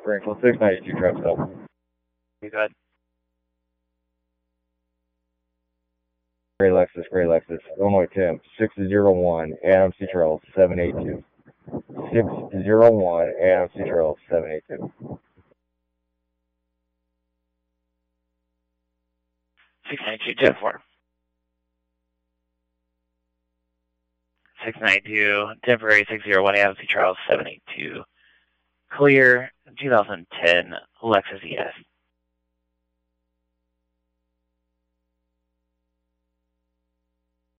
Springfield 692 Trustell. You good? Gray Lexus. Illinois Tim, 601, Adam C. Charles, 782. 601, Adam C. Charles, 782. 692, 10-4. 692, temporary 601, Adam C. Charles, 782. Clear, 2010 Lexus ES.